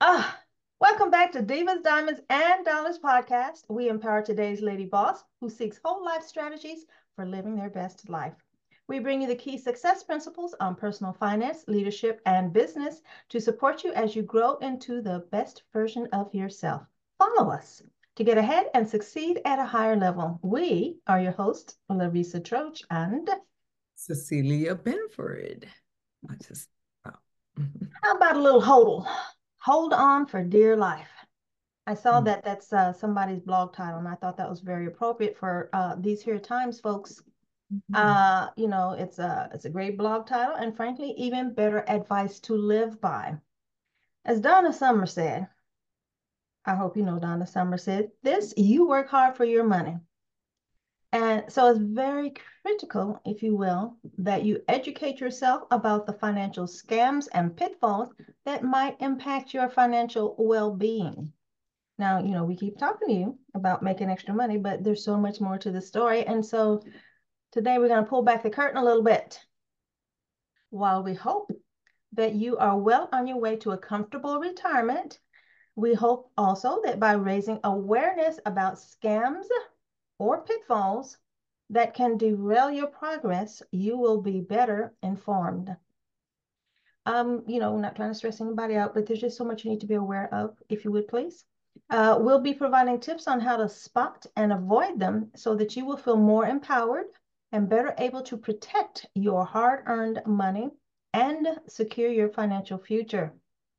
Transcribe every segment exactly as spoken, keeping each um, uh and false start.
Ah, welcome back to Divas, Diamonds, and Dollars podcast. We empower today's lady boss who seeks whole life strategies for living their best life. We bring you the key success principles on personal finance, leadership, and business to support you as you grow into the best version of yourself. Follow us to get ahead and succeed at a higher level. We are your hosts, Larissa Troach and Cecilia Benford. I just, oh. how about a little hodl? Hold on for dear life. I saw Mm. that that's uh, somebody's blog title, and I thought that was very appropriate for uh, these here times, folks. Mhm. Uh, you know, it's a it's a great blog title, and frankly, even better advice to live by. As Donna Summer said, I hope you know Donna Summer said this: you work hard for your money. And so it's very critical, if you will, that you educate yourself about the financial scams and pitfalls that might impact your financial well-being. Now, you know, we keep talking to you about making extra money, but there's so much more to the story. And so today we're going to pull back the curtain a little bit. While we hope that you are well on your way to a comfortable retirement, we hope also that by raising awareness about scams or pitfalls that can derail your progress, you will be better informed. Um, you know, not trying to stress anybody out, but there's just so much you need to be aware of, if you would please. Uh, we'll be providing tips on how to spot and avoid them so that you will feel more empowered and better able to protect your hard-earned money and secure your financial future.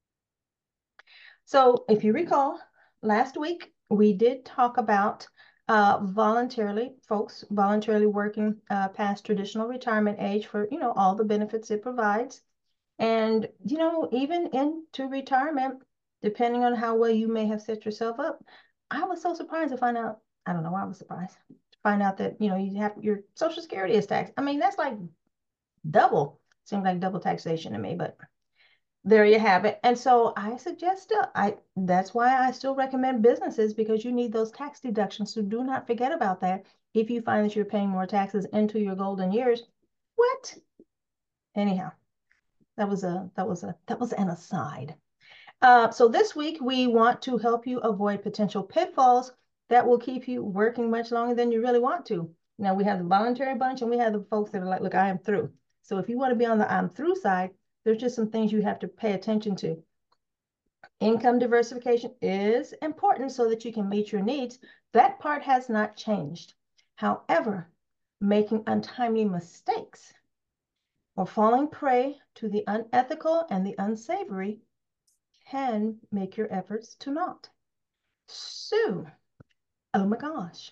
So if you recall, last week we did talk about uh, voluntarily, folks voluntarily working uh, past traditional retirement age for, you know, all the benefits it provides. And, you know, even into retirement, depending on how well you may have set yourself up, I was so surprised to find out, I don't know why I was surprised to find out that, you know, you have your Social Security is taxed. I mean, that's like double, seems like double taxation to me, but there you have it. And so I suggest, uh, I that's why I still recommend businesses because you need those tax deductions. So do not forget about that. If you find that you're paying more taxes into your golden years, what? Anyhow, that was a that was a that was an aside. Uh, so this week we want to help you avoid potential pitfalls that will keep you working much longer than you really want to. Now we have the voluntary bunch and we have the folks that are like, look, I am through. So if you want to be on the I'm through side, there's just some things you have to pay attention to. Income diversification is important so that you can meet your needs. That part has not changed. However, making untimely mistakes or falling prey to the unethical and the unsavory can make your efforts to naught. So, oh my gosh.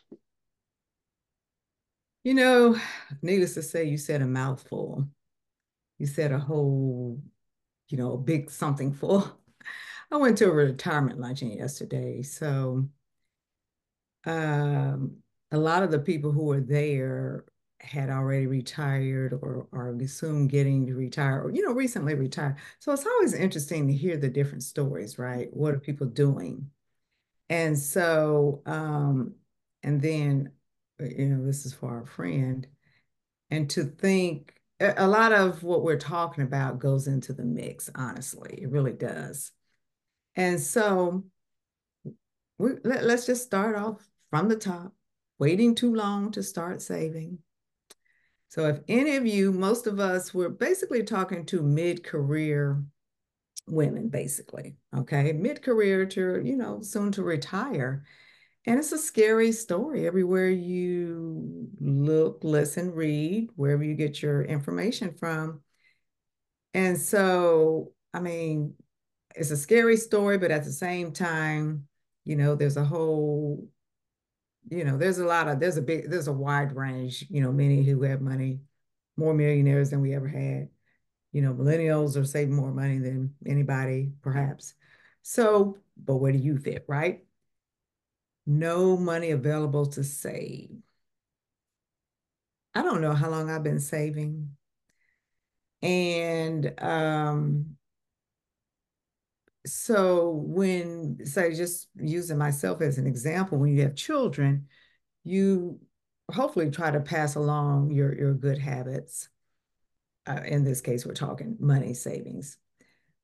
You know, needless to say, you said a mouthful. You said a whole, you know, a big something full. I went to a retirement luncheon yesterday. So um, a lot of the people who were there had already retired or are soon getting to retire or, you know, recently retired. So it's always interesting to hear the different stories, right? What are people doing? And so, um, and then, uh, you know, this is for our friend, and to think a a lot of what we're talking about goes into the mix, honestly. It really does. And so we, let, let's just start off from the top, waiting too long to start saving. So if any of you, most of us, we're basically talking to mid-career women, basically, okay? Mid-career to, you know, soon to retire. And it's a scary story everywhere you look, listen, read, wherever you get your information from. And so, I mean, it's a scary story, but at the same time, you know, there's a whole, you know, there's a lot of, there's a big, there's a wide range, you know, many who have money, more millionaires than we ever had. You know, millennials are saving more money than anybody, perhaps. So, but where do you fit, right? No money available to save. I don't know how long I've been saving. And um, so when, say, just using myself as an example, when you have children, you hopefully try to pass along your, your good habits. Uh, in this case, we're talking money savings.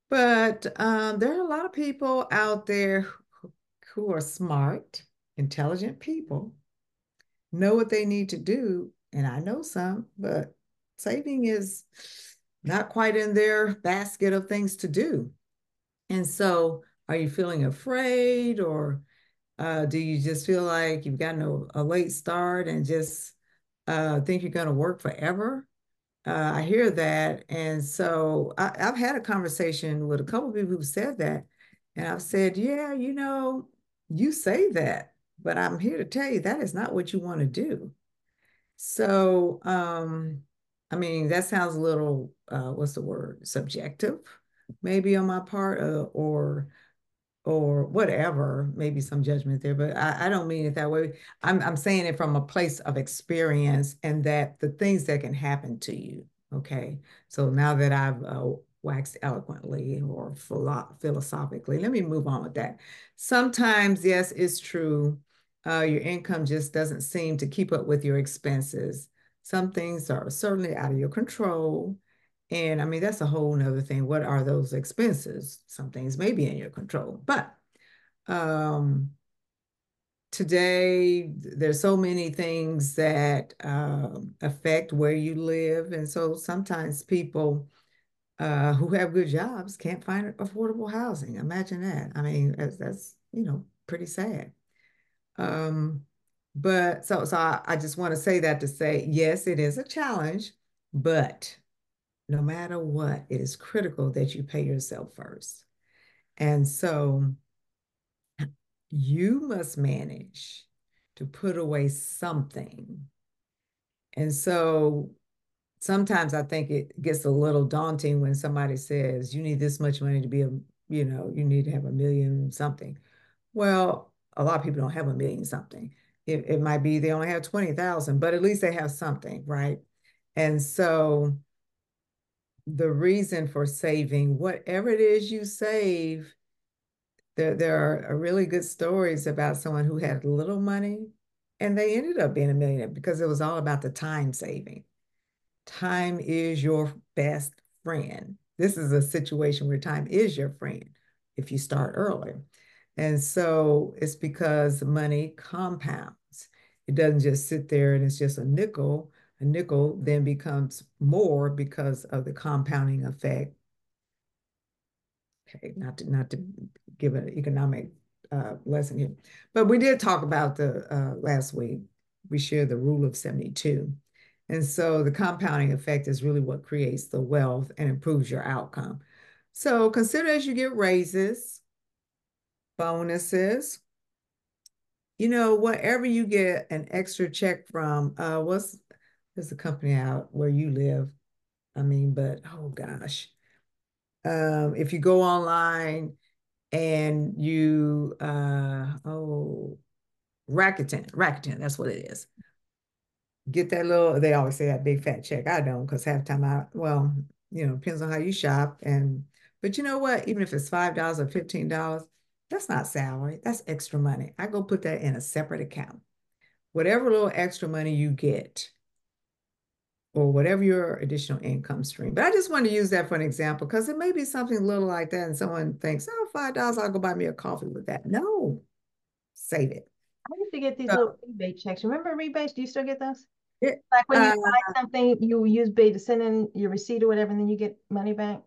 But um, there are a lot of people out there who, who are smart, intelligent people, know what they need to do. And I know some, but saving is not quite in their basket of things to do. And so, are you feeling afraid, or uh, do you just feel like you've gotten a, a late start and just uh, think you're going to work forever? Uh, I hear that. And so I, I've had a conversation with a couple of people who said that. And I've said, yeah, you know, you say that, but I'm here to tell you that is not what you want to do. So, um, I mean, that sounds a little, uh, what's the word, subjective, maybe on my part, uh, or or whatever, maybe some judgment there, but I, I don't mean it that way. I'm, I'm saying it from a place of experience and that the things that can happen to you. Okay. So now that I've uh, waxed eloquently or philo philosophically, let me move on with that. Sometimes, yes, it's true. Uh, your income just doesn't seem to keep up with your expenses. Some things are certainly out of your control. And I mean, that's a whole nother thing. What are those expenses? Some things may be in your control, but um, today there's so many things that um, affect where you live. And so sometimes people uh, who have good jobs can't find affordable housing. Imagine that. I mean, that's, that's you know, pretty sad. Um, but so, so I, I just want to say that to say, yes, it is a challenge, but no matter what, it is critical that you pay yourself first. And so you must manage to put away something. And so sometimes I think it gets a little daunting when somebody says, you need this much money to be a, you know, you need to have a million something. Well, a lot of people don't have a million something. It, it might be they only have twenty thousand, but at least they have something, right? And so the reason for saving, whatever it is you save, there, there are really good stories about someone who had little money and they ended up being a millionaire because it was all about the time saving. Time is your best friend. This is a situation where time is your friend if you start early. And so it's because money compounds. It doesn't just sit there and it's just a nickel. A nickel then becomes more because of the compounding effect. Okay, not to not to give an economic uh, lesson here, but we did talk about the uh, last week. We shared the rule of seventy-two. And so the compounding effect is really what creates the wealth and improves your outcome. So consider as you get raises, bonuses, you know, whatever you get an extra check from, uh, what's there's a company out where you live. I mean, but oh gosh. Um, if you go online and you uh oh Rakuten, Rakuten, that's what it is. Get that little, they always say that big fat check. I don't, because half the time I, well, you know, depends on how you shop. And but you know what? Even if it's five dollars or fifteen dollars, that's not salary. That's extra money. I go put that in a separate account. Whatever little extra money you get, or whatever your additional income stream. But I just want to use that for an example because it may be something little like that, and someone thinks, oh, five dollars, I'll go buy me a coffee with that. No, save it. I used to get these So little rebate checks. Remember rebates? Do you still get those? it, Like when you uh, buy something, you use Bait to send in your receipt or whatever, and then you get money back.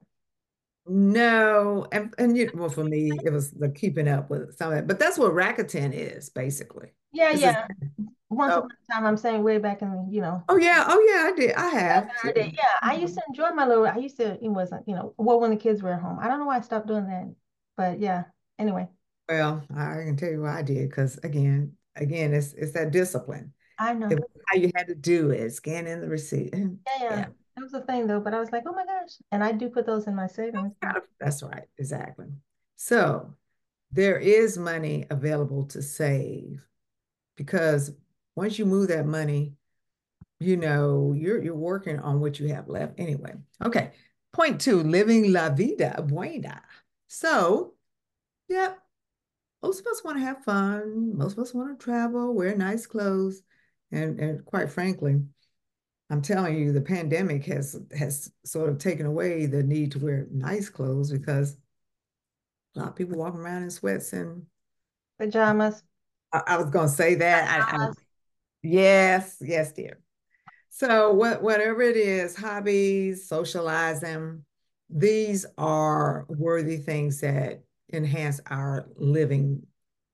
no, and, and you, well, for me, it was the keeping up with some of it, but that's what Rakuten is basically. Yeah, It's a, yeah. Once oh, upon a time, I'm saying way back in the, you know, oh yeah, oh yeah, I did. I back have in our day. too. Yeah, I used Mhm. to enjoy my little, I used to, it wasn't, you know, well, when the kids were at home. I don't know why I stopped doing that, but yeah. Anyway, Well, I can tell you what I did because again, again, it's it's that discipline. I It know. was how you had to do it, scan in the receipt. Yeah, yeah. Yeah. That was the thing though, but I was like, oh my gosh. And I do put those in my savings. Kind of- That's right, exactly. So there is money available to save because once you move that money, you know, you're you're working on what you have left anyway. Okay. Point two, living la vida buena. So, yeah, most of us want to have fun. Most of us want to travel, wear nice clothes, and and quite frankly, I'm telling you, the pandemic has has sort of taken away the need to wear nice clothes because a lot of people walking around in sweats and Pajamas. I, I was gonna say that. I, I Pajamas. yes, yes, dear. So what whatever it is, hobbies, socializing, these are worthy things that enhance our living.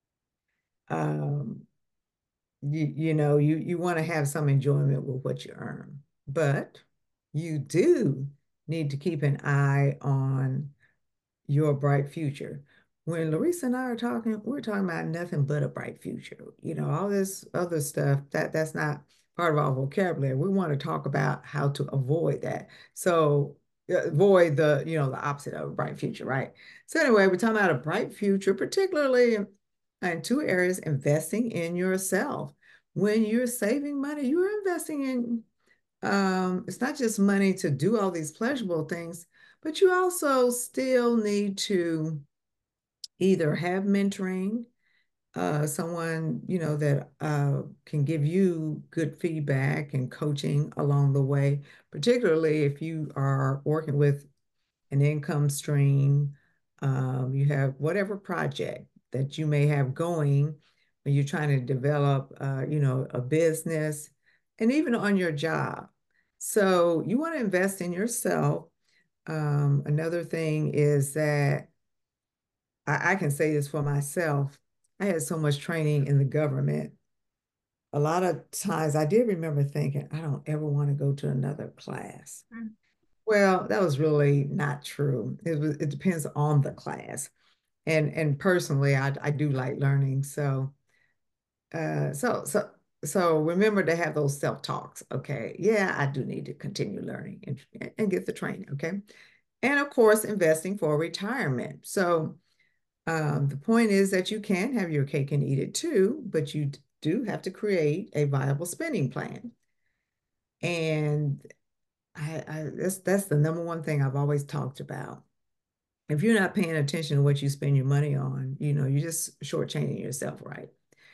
Um, you, you know, you you want to have some enjoyment with what you earn, but you do need to keep an eye on your bright future. When Larissa and I are talking, we're talking about nothing but a bright future. You know, all this other stuff that that's not part of our vocabulary. We want to talk about how to avoid that. So uh, avoid the, you know, the opposite of a bright future, right? So anyway, we're talking about a bright future, particularly in, in two areas, investing in yourself. When you're saving money, you're investing in um, it's not just money to do all these pleasurable things, but you also still need to either have mentoring, uh, someone, you know, that uh, can give you good feedback and coaching along the way, particularly if you are working with an income stream, um, you have whatever project that you may have going when you're trying to develop, uh, you know, a business and even on your job. So you want to invest in yourself. Um, another thing is that I, I can say this for myself. I had so much training in the government. A lot of times I did remember thinking, I don't ever want to go to another class. Mm. Well, that was really not true. It was, it depends on the class. And and personally, I I do like learning. So uh so so so remember to have those self-talks. Okay. Yeah, I do need to continue learning and, and get the training. Okay. And of course, investing for retirement. So um, the point is that you can have your cake and eat it too, but you do have to create a viable spending plan. And I, I that's that's the number one thing I've always talked about. If you're not paying attention to what you spend your money on, you know, you're just shortchanging yourself, right?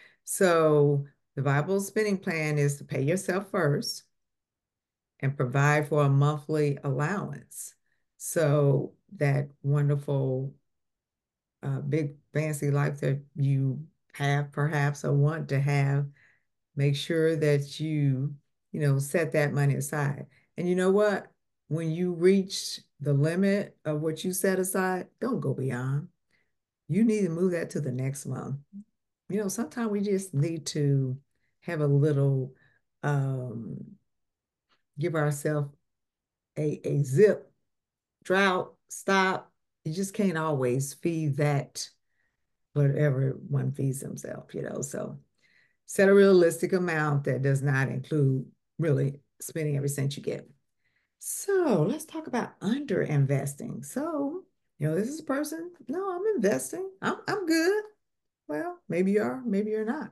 So the viable spending plan is to pay yourself first and provide for a monthly allowance. So that wonderful uh, big fancy life that you have perhaps or want to have, make sure that you, you know, set that money aside. And you know what? When you reach the limit of what you set aside, don't go beyond. You need to move that to the next month. You know, sometimes we just need to have a little, um, give ourselves a, a zip, drought, stop. You just can't always feed that whatever one feeds himself, you know. So set a realistic amount that does not include really spending every cent you get. So let's talk about under investing. So, you know, this is a person, no, I'm investing. I'm I'm good. Well, maybe you are, maybe you're not.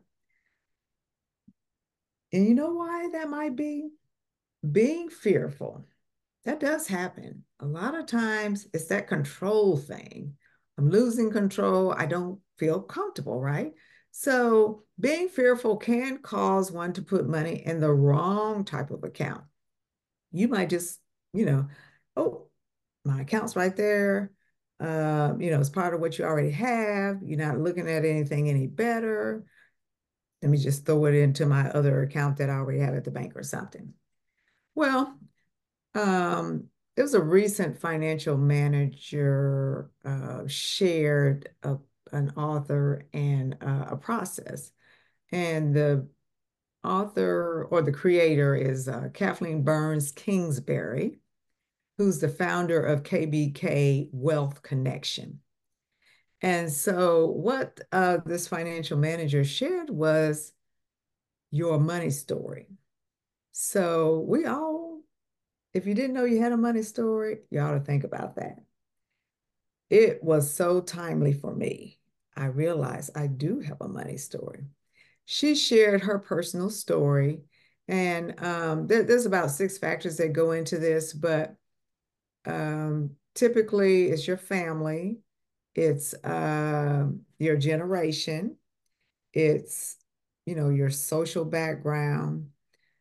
And you know why that might be? Being fearful. That does happen. A lot of times it's that control thing. I'm losing control. I don't feel comfortable, right? So being fearful can cause one to put money in the wrong type of account. You might just, you know, oh, my account's right there. Uh, you know, it's part of what you already have. You're not looking at anything any better. Let me just throw it into my other account that I already have at the bank or something. Well, um, it was a recent financial manager uh, shared a, an author and uh, a process. And the author or the creator is uh, Kathleen Burns Kingsbury, who's the founder of K B K Wealth Connection. And so, what uh, this financial manager shared was your money story. So, we all, if you didn't know you had a money story, you ought to think about that. It was so timely for me. I realized I do have a money story. She shared her personal story, and um, there, there's about six factors that go into this, but um, typically it's your family, it's uh, your generation, it's you know your social background,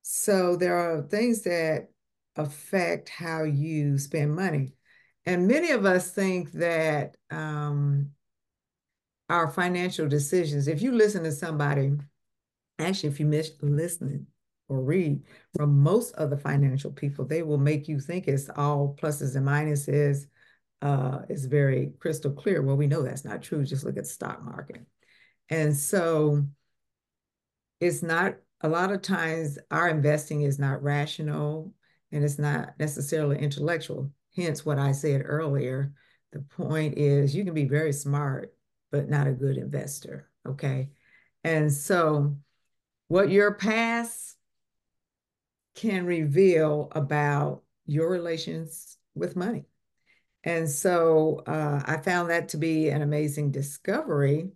So there are things that affect how you spend money. And many of us think that um, our financial decisions, if you listen to somebody, actually, if you miss listening or read from most of the financial people, they will make you think it's all pluses and minuses. Uh, it's very crystal clear. Well, we know that's not true. Just look at the stock market. And so it's not, a lot of times our investing is not rational and it's not necessarily intellectual. Hence what I said earlier. The point is you can be very smart, but not a good investor. Okay. And so what your past can reveal about your relations with money. And so uh, I found that to be an amazing discovery.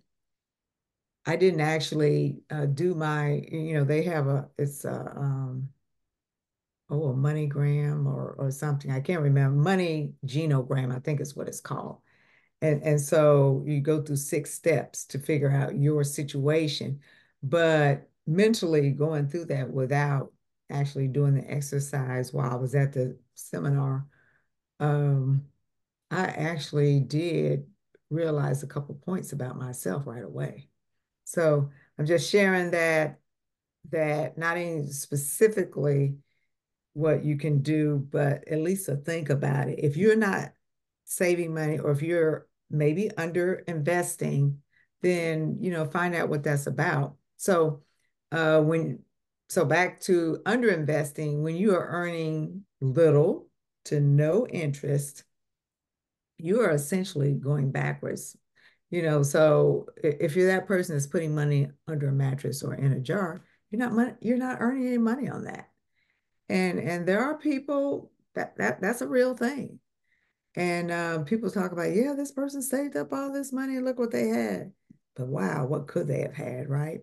I didn't actually uh, do my, you know, they have a, it's a, um, oh, a MoneyGram or or something. I can't remember. Money Genogram, I think is what it's called. And and so you go through six steps to figure out your situation. But mentally going through that without actually doing the exercise while I was at the seminar, um, I actually did realize a couple points about myself right away. So I'm just sharing that that not even specifically what you can do, but at least to think about it. If you're not saving money or if you're maybe under investing, then you know, find out what that's about. So uh when so back to under investing, when you are earning little to no interest, you are essentially going backwards. You know, so if you're that person that's putting money under a mattress or in a jar, you're not money, you're not earning any money on that. And and there are people that that that's a real thing. And um, people talk about, yeah, this person saved up all this money and look what they had. But wow, what could they have had, right?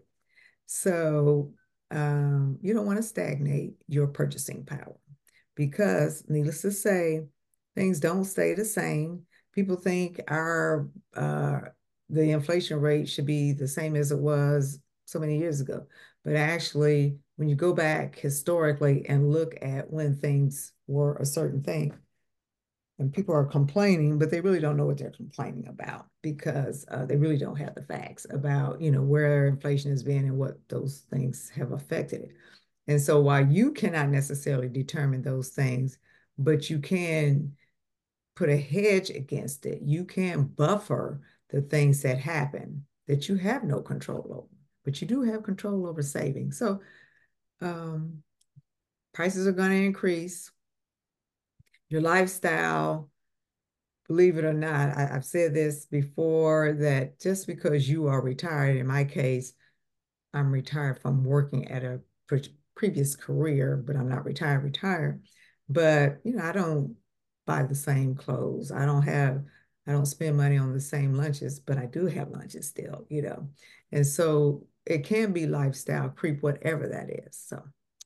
So um, you don't want to stagnate your purchasing power because, needless to say, things don't stay the same. People think our uh, the inflation rate should be the same as it was so many years ago. But actually, when you go back historically and look at when things were a certain thing, and people are complaining, but they really don't know what they're complaining about because uh, they really don't have the facts about, you know, where inflation has been and what those things have affected it. And so while you cannot necessarily determine those things, but you can put a hedge against it, you can buffer the things that happen that you have no control over, but you do have control over saving. So um, prices are going to increase. Your lifestyle, believe it or not, I, I've said this before that just because you are retired, in my case, I'm retired from working at a pre previous career, but I'm not retired, retired. But, you know, I don't buy the same clothes. I don't have, I don't spend money on the same lunches, but I do have lunches still, you know. And so it can be lifestyle creep, whatever that is. So,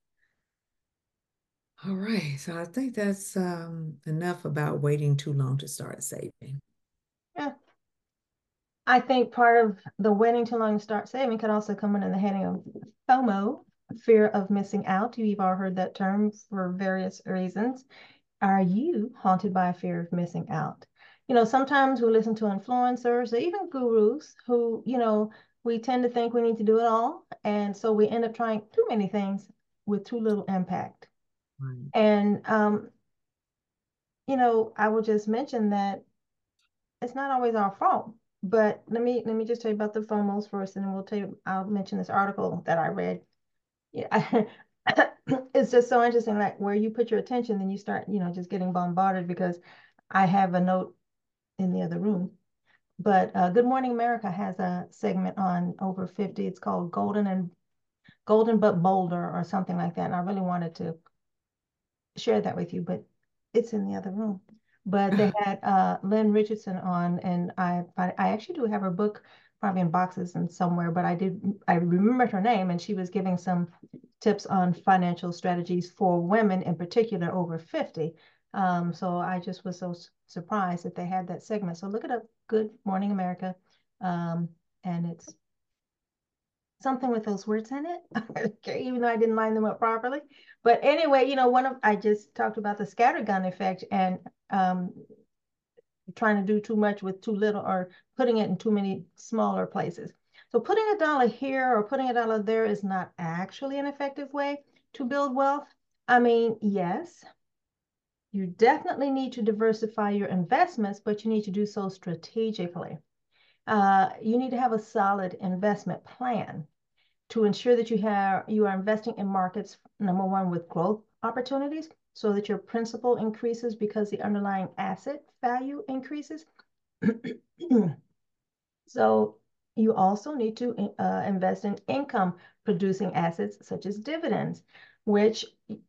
all right. So I think that's um, enough about waiting too long to start saving. Yeah. I think part of the waiting too long to start saving could also come under the heading of FOMO, fear of missing out. You've all heard that term for various reasons. Are you haunted by a fear of missing out? You know, sometimes we listen to influencers or even gurus who, you know, we tend to think we need to do it all. And so we end up trying too many things with too little impact. Right. And, um, you know, I will just mention that it's not always our fault. But let me let me just tell you about the FOMOs first, and then we'll tell you. I'll mention this article that I read. Yeah, it's just so interesting. Like where you put your attention, then you start, you know, just getting bombarded because I have a note in the other room. But uh, Good Morning America has a segment on over fifty. It's called Golden and Golden but Bolder or something like that. And I really wanted to share that with you, but it's in the other room. But they had uh, Lynn Richardson on, and I, I I actually do have her book probably in boxes and somewhere, but I did I remembered her name, and she was giving some tips on financial strategies for women in particular over fifty. Um, so I just was so surprised that they had that segment. So look it up, Good Morning America, um, and it's something with those words in it, okay, even though I didn't line them up properly. But anyway, you know, one of I just talked about the scattergun effect and um, trying to do too much with too little or putting it in too many smaller places. So putting a dollar here or putting a dollar there is not actually an effective way to build wealth. I mean, yes, you definitely need to diversify your investments, but you need to do so strategically. Uh, you need to have a solid investment plan to ensure that you have you are investing in markets, number one, with growth opportunities, so that your principal increases because the underlying asset value increases. So you also need to uh, invest in income producing assets such as dividends, which,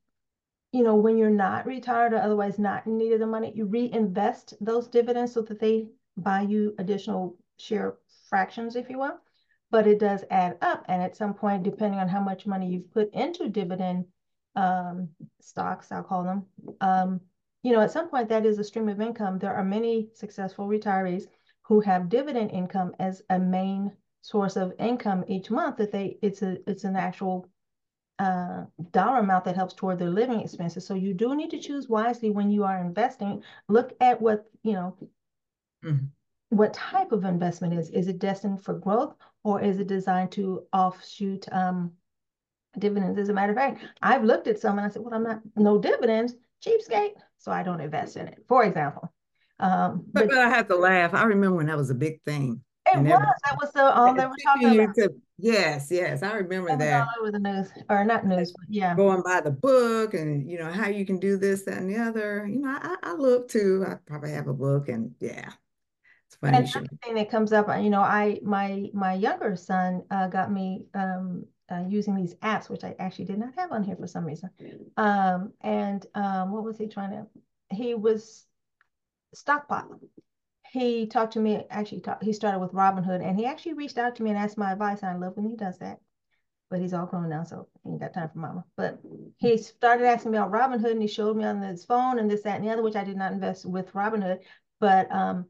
you know, when you're not retired or otherwise not in need of the money, you reinvest those dividends so that they buy you additional share fractions, if you will. But it does add up. And at some point, depending on how much money you've put into dividend um, stocks, I'll call them, um, you know, at some point that is a stream of income. There are many successful retirees who have dividend income as a main source of income each month that they it's a it's an actual uh, dollar amount that helps toward their living expenses. So you do need to choose wisely when you are investing. Look at what, you know, mm-hmm. what type of investment is. Is it destined for growth or is it designed to offshoot um, dividends? As a matter of fact, I've looked at some and I said, well, I'm not, no dividends, cheapskate, so I don't invest in it, for example. Um, But, but but I have to laugh. I remember when that was a big thing. it And was, everybody that was the all they were teaching talking you about. to, yes, yes, I remember It was all that. over the news, or not news, but yeah. Going by the book and, you know, how you can do this, that, and the other. You know, I, I look too. I probably have a book and yeah, it's funny And you should. everything that comes up, you know, I my my younger son uh, got me um, uh, using these apps, which I actually did not have on here for some reason. Um, and um, what was he trying to? He was stockpiling. He talked to me. Actually, talk, he started with Robinhood, and he actually reached out to me and asked my advice. And I love when he does that. But he's all grown now, so he ain't got time for mama. But he started asking me about Robinhood, and he showed me on his phone and this, that, and the other, which I did not invest with Robinhood. But um,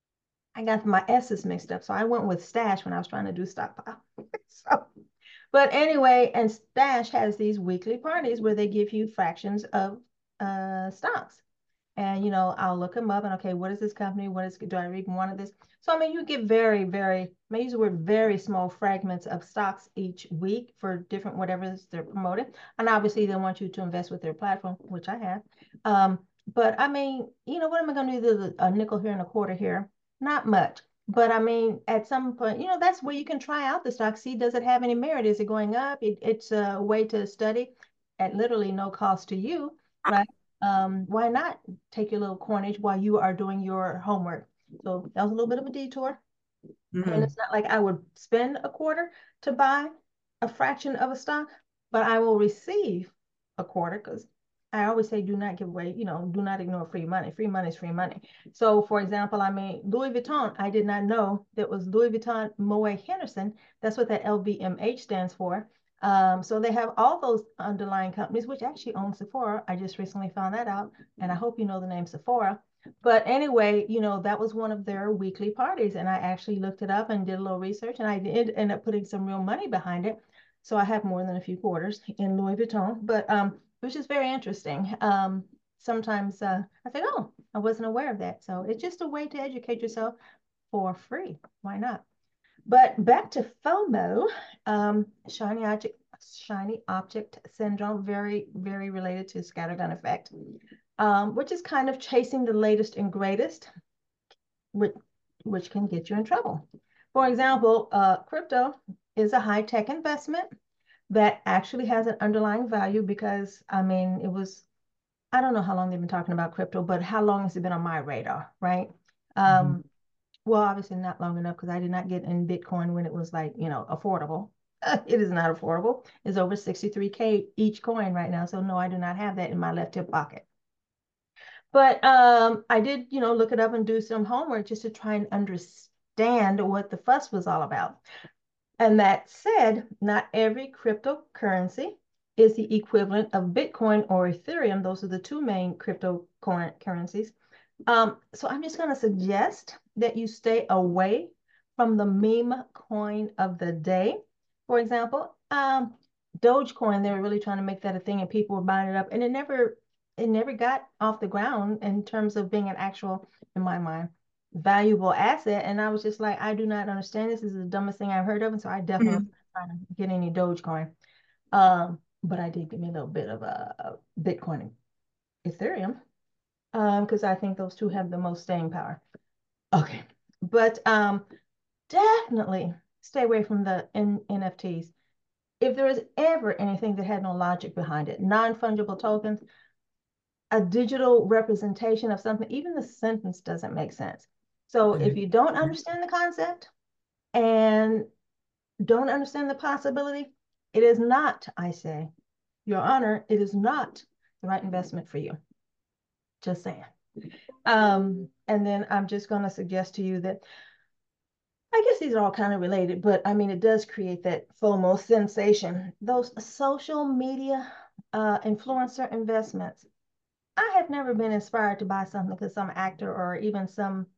I got my S's mixed up. So I went with Stash when I was trying to do stockpile. So, but anyway, and Stash has these weekly parties where they give you fractions of uh, stocks. And, you know, I'll look them up and, okay, what is this company? What is, do I even want this? So, I mean, you get very, very, I may use the word very small fragments of stocks each week for different whatever they're promoting. And obviously they want you to invest with their platform, which I have. Um, but I mean, you know, what am I going to do? A nickel here and a quarter here? Not much. But I mean, at some point, you know, that's where you can try out the stock. See, does it have any merit? Is it going up? It, it's a way to study at literally no cost to you, right? Um, why not take your little coinage while you are doing your homework? So that was a little bit of a detour. I mean, Mm-hmm. it's not like I would spend a quarter to buy a fraction of a stock, but I will receive a quarter because I always say do not give away, you know, do not ignore free money. Free money is free money. So for example, I mean, Louis Vuitton, I did not know that was Louis Vuitton Moet Henderson. That's what that L V M H stands for. Um, so they have all those underlying companies, which actually own Sephora. I just recently found that out, and I hope you know the name Sephora. But anyway, you know, that was one of their weekly parties. And I actually looked it up and did a little research, and I did end up putting some real money behind it. So I have more than a few quarters in Louis Vuitton, but um, which is very interesting. Um, sometimes uh, I think, oh, I wasn't aware of that. So it's just a way to educate yourself for free. Why not? But back to FOMO, um, shiny object, shiny object syndrome, very, very related to scattergun effect, um, which is kind of chasing the latest and greatest, which, which can get you in trouble. For example, uh, crypto is a high-tech investment that actually has an underlying value because, I mean, it was, I don't know how long they've been talking about crypto, but how long has it been on my radar, right? Mm-hmm. Um, well, obviously not long enough because I did not get in Bitcoin when it was like, you know, affordable. It is not affordable. It's over sixty-three K each coin right now. So no, I do not have that in my left hip pocket. But um, I did, you know, look it up and do some homework just to try and understand what the fuss was all about. And that said, not every cryptocurrency is the equivalent of Bitcoin or Ethereum. Those are the two main cryptocurrencies. Um, so I'm just going to suggest that you stay away from the meme coin of the day For example, um, Dogecoin, they were really trying to make that a thing and people were buying it up and it never it never got off the ground in terms of being an actual, in my mind, valuable asset. And I was just like, I do not understand this. This is the dumbest thing I've heard of. And so I definitely Mhm. was not trying to get any Dogecoin. Um, but I did give me a little bit of a, a Bitcoin and Ethereum, um, because I think those two have the most staying power. Okay. But um definitely stay away from the N NFTs. If there is ever anything that had no logic behind it, non-fungible tokens, a digital representation of something, even the sentence doesn't make sense. So if Okay. you don't understand the concept and don't understand the possibility, it is not, I say, Your Honor, it is not the right investment for you. Just saying. Um, and then I'm just going to suggest to you that I guess these are all kind of related, but I mean, it does create that FOMO sensation. Those social media uh, influencer investments. I have never been inspired to buy something because some actor or even some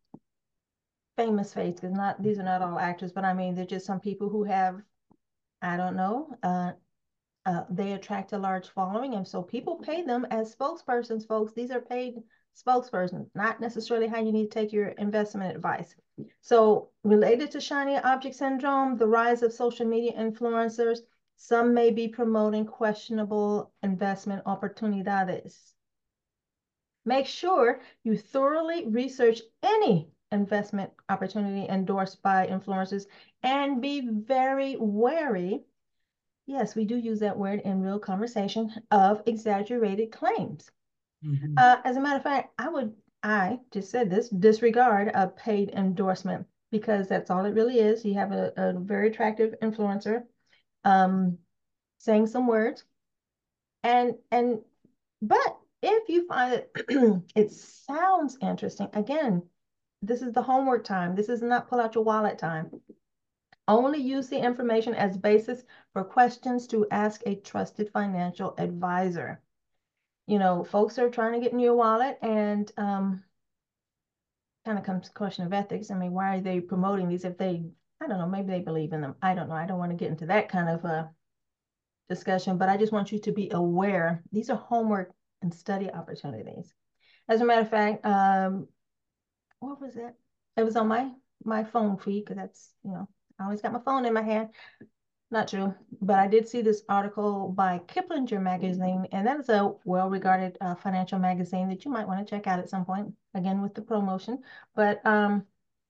famous face, because not these are not all actors, but I mean, they're just some people who have, I don't know, uh, uh, they attract a large following, and so people pay them as spokespersons, folks. These are paid spokespersons, not necessarily how you need to take your investment advice. So, related to shiny object syndrome, the rise of social media influencers, some may be promoting questionable investment opportunidades. Make sure you thoroughly research any investment opportunity endorsed by influencers and be very wary. Yes, we do use that word in real conversation of exaggerated claims. Mhm. Uh, as a matter of fact, I would, I just said this, disregard a paid endorsement because that's all it really is. You have a, a very attractive influencer um, saying some words, and and but if you find it it sounds interesting, again, this is the homework time. This is not pull out your wallet time. Only use the information as basis for questions to ask a trusted financial advisor. You know, folks are trying to get in your wallet and um, kind of comes to question of ethics. I mean, why are they promoting these if they, I don't know, maybe they believe in them. I don't know. I don't want to get into that kind of a discussion, but I just want you to be aware. These are homework and study opportunities. As a matter of fact, um, what was it? It was on my my phone feed because that's, you know, I always got my phone in my hand. Not true, but I did see this article by Kiplinger magazine, and that is a well-regarded uh, financial magazine that you might want to check out at some point, again with the promotion. But um,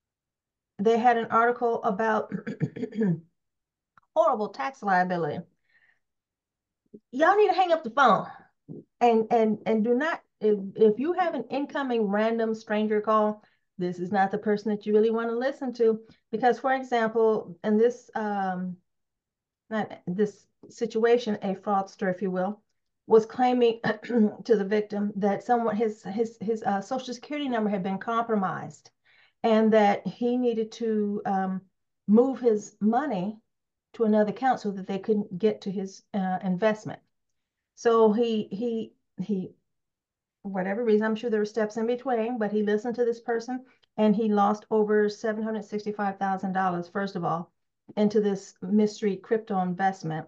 they had an article about horrible tax liability. Y'all need to hang up the phone and and and do not, if if you have an incoming random stranger call, this is not the person that you really want to listen to because, for example, in this um not this situation, a fraudster, if you will, was claiming to the victim that someone his his his uh, social security number had been compromised, and that he needed to um, move his money to another account so that they couldn't get to his uh, investment. So he he he, for whatever reason, I'm sure there were steps in between, but he listened to this person and he lost over seven hundred sixty-five thousand dollars first of all, into this mystery crypto investment.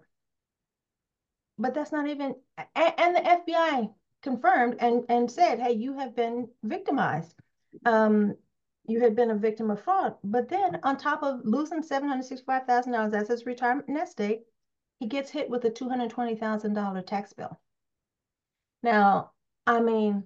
But that's not even, and the F B I confirmed and, and said, hey, you have been victimized. Um, you had been a victim of fraud. But then on top of losing seven hundred sixty-five thousand dollars as his retirement nest egg, he gets hit with a two hundred twenty thousand dollars tax bill. Now, I mean,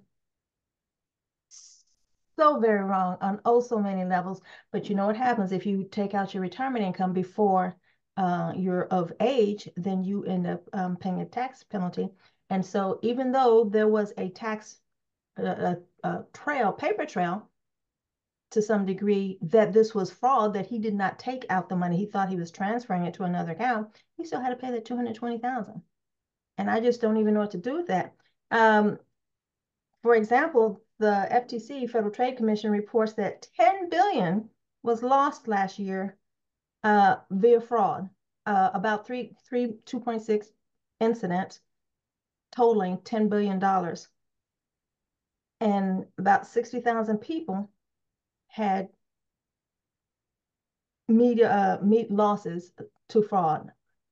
so very wrong on oh so many levels. But you know what happens if you take out your retirement income before uh, you're of age, then you end up um, paying a tax penalty. And so even though there was a tax a, a trail, paper trail to some degree that this was fraud, that he did not take out the money, he thought he was transferring it to another account, he still had to pay that two hundred twenty thousand dollars. And I just don't even know what to do with that. Um, For example, the F T C, Federal Trade Commission, reports that ten billion dollars was lost last year uh, via fraud. Uh, about three, three, two point six incidents totaling ten billion dollars. And about sixty thousand people had media uh, meat losses to fraud.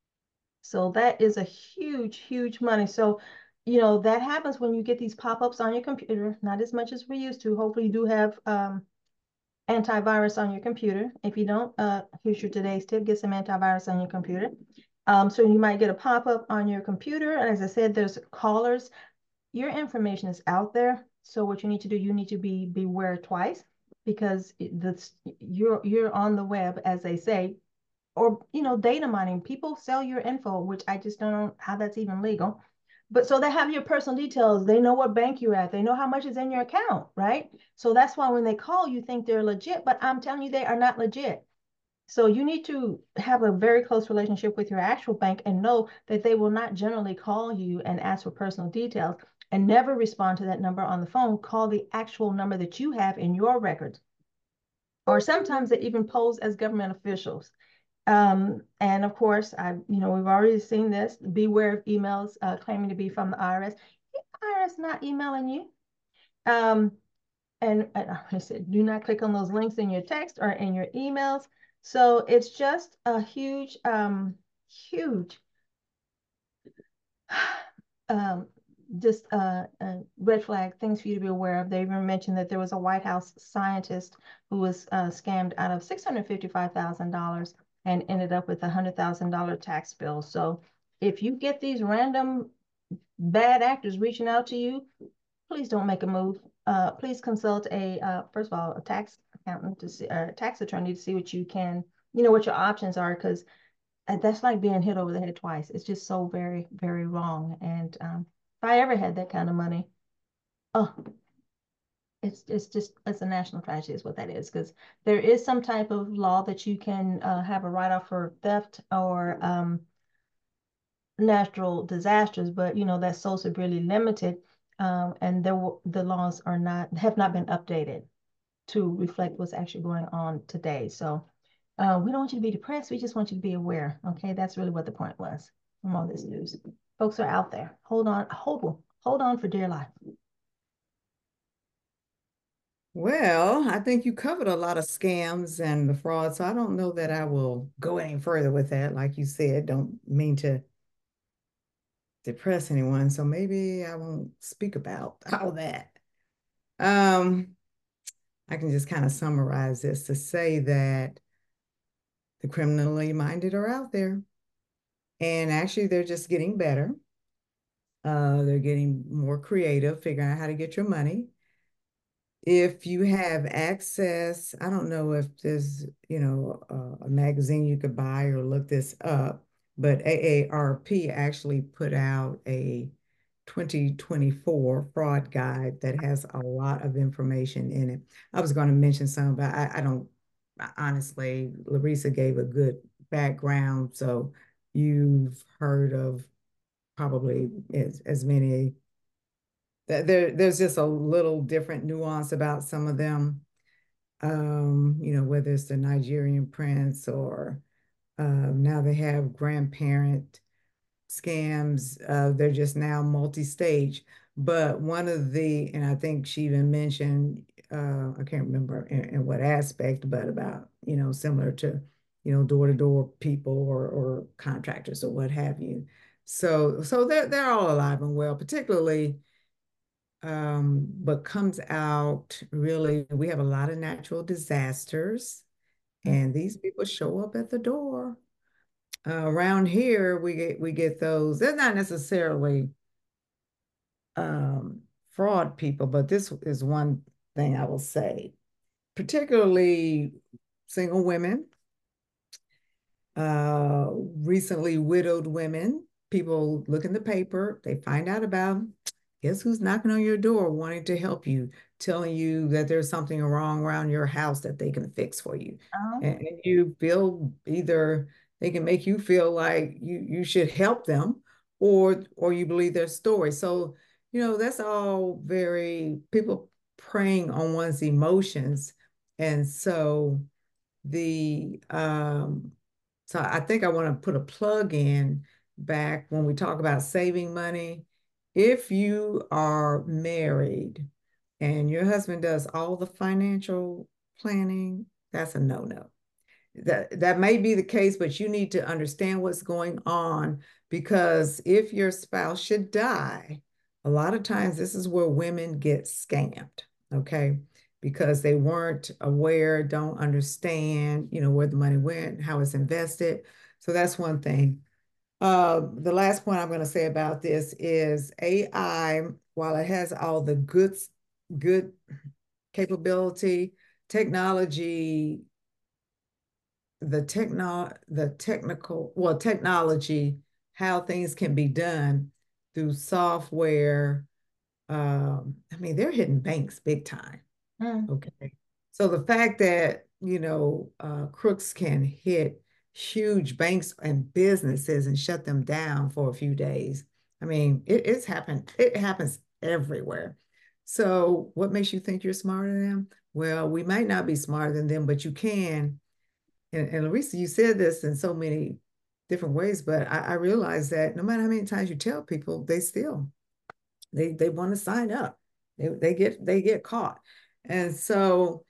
So that is a huge, huge money. So, you know, that happens when you get these pop-ups on your computer, not as much as we used to. Hopefully you do have um, antivirus on your computer. If you don't, uh, here's your today's tip, get some antivirus on your computer. Um, so you might get a pop-up on your computer. And as I said, there's callers. Your information is out there. So what you need to do, you need to be beware twice because this you're you're on the web, as they say, or you know, data mining. People sell your info, which I just don't know how that's even legal. But so they have your personal details. They know what bank you're at. They know how much is in your account, right? So that's why when they call, you think they're legit, but I'm telling you, they are not legit. So you need to have a very close relationship with your actual bank and know that they will not generally call you and ask for personal details and never respond to that number on the phone. Call the actual number that you have in your records. Or sometimes they even pose as government officials. Um, and of course, I, you know, we've already seen this. Beware of emails uh, claiming to be from the I R S. The I R S not emailing you. Um, and, and I said, do not click on those links in your text or in your emails. So it's just a huge, um, huge, um, just uh, uh, red flag things for you to be aware of. They even mentioned that there was a White House scientist who was uh, scammed out of six hundred fifty-five thousand dollars and ended up with a one hundred thousand dollar tax bill. So if you get these random bad actors reaching out to you, please don't make a move. Uh, please consult a, uh, first of all, a tax accountant to see, or a tax attorney to see what you can, you know, what your options are, because that's like being hit over the head twice. It's just so very, very wrong. And um, if I ever had that kind of money, oh, it's it's just it's a national tragedy is what that is, because there is some type of law that you can uh, have a write-off for theft or um, natural disasters, but you know that's so severely limited, um, and there the laws are not have not been updated to reflect what's actually going on today. So uh, we don't want you to be depressed. We just want you to be aware. Okay, that's really what the point was from all this news. Folks are out there. Hold on, hold on, hold on for dear life. Well, I think you covered a lot of scams and the fraud, so I don't know that I will go any further with that. Like you said, don't mean to depress anyone, so maybe I won't speak about all that. Um, I can just kind of summarize this to say that the criminally minded are out there, and actually they're just getting better. Uh, they're getting more creative, figuring out how to get your money. If you have access, I don't know if there's, you know, uh, a magazine you could buy or look this up, but A A R P actually put out a twenty twenty-four fraud guide that has a lot of information in it. I was going to mention some, but I, I don't, honestly, Larissa gave a good background, so you've heard of probably as, as many there, there's just a little different nuance about some of them. Um, you know, whether it's the Nigerian prince or uh, now they have grandparent scams. Uh, they're just now multi-stage. But one of the, and I think she even mentioned, uh, I can't remember in, in what aspect, but about, you know, similar to, you know, door-to-door people or or contractors or what have you. So, so they're they're all alive and well, particularly um, but comes out really, we have a lot of natural disasters, and these people show up at the door. Uh, around here, we get we get those. They're not necessarily um, fraud people, but this is one thing I will say, particularly single women, uh, recently widowed women. People look in the paper, they find out about guess who's knocking on your door wanting to help you, telling you that there's something wrong around your house that they can fix for you. Um, And, and you feel either they can make you feel like you you should help them or or you believe their story. So, you know, that's all very people preying on one's emotions. And so the um so I think I want to put a plug in back when we talk about saving money. If you are married and your husband does all the financial planning, that's a no-no. that that may be the case, but you need to understand what's going on, because if your spouse should die, a lot of times this is where women get scammed, okay? Because they weren't aware, don't understand, you know, where the money went, how it's invested. So that's one thing. Uh, the last point I'm going to say about this is A I, while it has all the good, good capability, technology, the techno the technical well technology, how things can be done through software. Um, I mean, they're hitting banks big time. Mm. Okay. So the fact that, you know, uh, crooks can hit huge banks and businesses and shut them down for a few days. I mean, it, it's happened. It happens everywhere. So what makes you think you're smarter than them? Well, we might not be smarter than them, but you can. And, and Larissa, you said this in so many different ways, but I, I realize that no matter how many times you tell people, they still they they want to sign up. They, they get they get caught. And so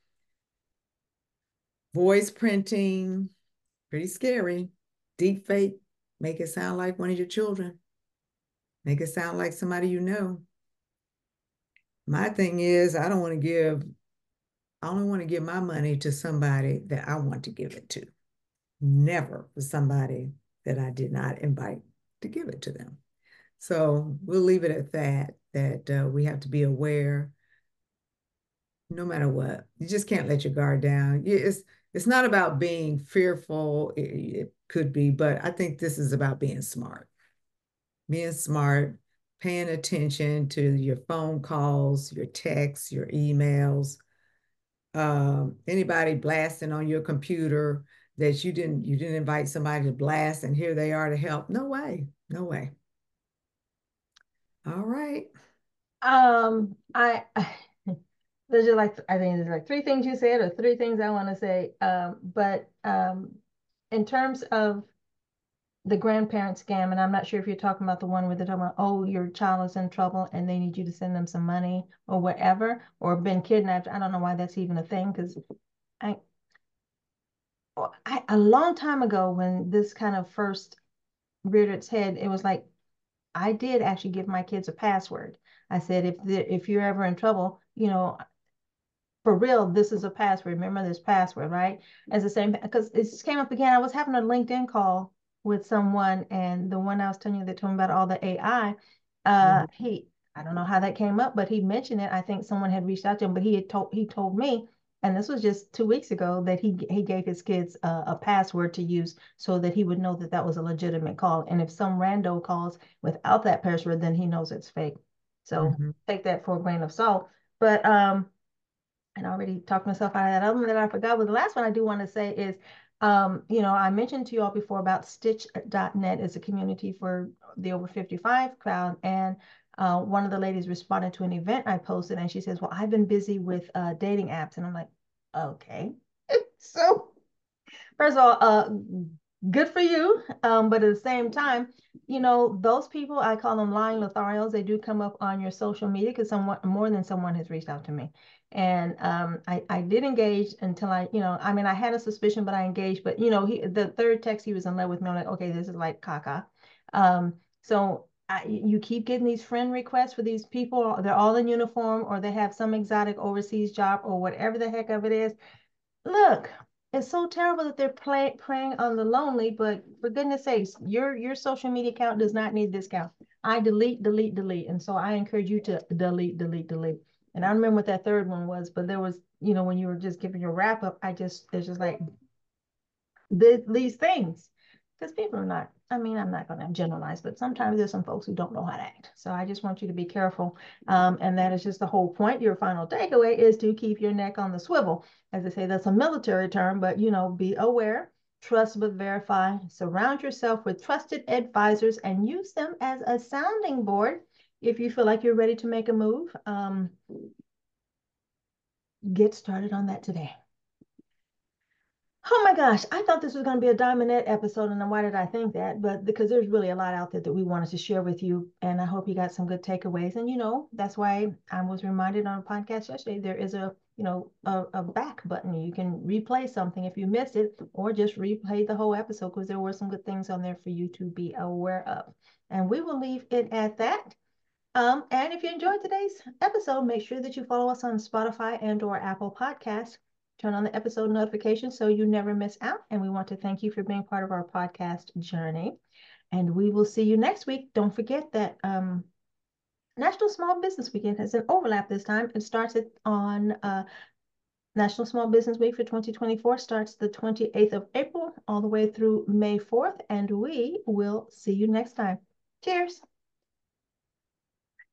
voice printing, pretty scary. Deep fake, make it sound like one of your children. Make it sound like somebody you know. My thing is, I don't want to give, I only want to give my money to somebody that I want to give it to. Never for somebody that I did not invite to give it to them. So we'll leave it at that, that uh, we have to be aware no matter what. You just can't let your guard down. It's it's not about being fearful. It, it could be, but I think this is about being smart. Being smart, paying attention to your phone calls, your texts, your emails, um, anybody blasting on your computer that you didn't you didn't invite somebody to blast, and here they are to help. No way. No way. All right. Um, I, there's just like I think there's like three things you said or three things I want to say. Um, but um, in terms of the grandparent scam, and I'm not sure if you're talking about the one where they're talking about, oh, your child is in trouble and they need you to send them some money or whatever, or been kidnapped. I don't know why that's even a thing because I, I a long time ago when this kind of first reared its head, it was like I did actually give my kids a password. I said, if the, if you're ever in trouble, you know, for real, this is a password. Remember this password, right? As the same, because it just came up again. I was having a LinkedIn call with someone, and the one I was telling you that told me about all the A I, uh, Mhm. he, I don't know how that came up, but he mentioned it. I think someone had reached out to him, but he had told he told me, and this was just two weeks ago, that he he gave his kids a, a password to use so that he would know that that was a legitimate call. And if some rando calls without that password, then he knows it's fake. So Mhm. take that for a grain of salt. But um, and I already talked myself out of that other one that I forgot. But the last one I do want to say is, um, you know, I mentioned to you all before about stitch dot net is a community for the over fifty-five crowd. And uh, one of the ladies responded to an event I posted and she says, well, I've been busy with uh, dating apps. And I'm like, okay. So first of all, uh, good for you. Um, but at the same time, you know, those people, I call them lying Lotharios. They do come up on your social media because someone more than someone has reached out to me. And um, I, I did engage until I, you know, I mean, I had a suspicion, but I engaged. But, you know, he, the third text, he was in love with me. I'm like, okay, this is like caca. Um, so I, you keep getting these friend requests for these people. They're all in uniform or they have some exotic overseas job or whatever the heck of it is. Look, it's so terrible that they're play, preying on the lonely, but for goodness sakes, your your social media account does not need this count. I delete, delete, delete. And so I encourage you to delete, delete, delete. And I remember what that third one was, but there was, you know, when you were just giving your wrap up, I just, it's just like, the, these things because people are not, I mean, I'm not going to generalize, but sometimes there's some folks who don't know how to act. So I just want you to be careful. Um, and that is just the whole point. Your final takeaway is to keep your neck on the swivel. As I say, that's a military term, but, you know, be aware, trust but verify, surround yourself with trusted advisors and use them as a sounding board. If you feel like you're ready to make a move, um, get started on that today. Oh my gosh, I thought this was going to be a Diamondette episode, and then why did I think that? But because there's really a lot out there that we wanted to share with you, and I hope you got some good takeaways. And you know, that's why I was reminded on a podcast yesterday there is a you know, a, a back button. You can replay something if you missed it, or just replay the whole episode because there were some good things on there for you to be aware of. And we will leave it at that. Um, and if you enjoyed today's episode, make sure that you follow us on Spotify and or Apple Podcasts. Turn on the episode notifications so you never miss out. And we want to thank you for being part of our podcast journey. And we will see you next week. Don't forget that um, National Small Business Weekend has an overlap this time. It starts it on uh, National Small Business Week for twenty twenty-four starts the twenty-eighth of April all the way through May fourth. And we will see you next time. Cheers.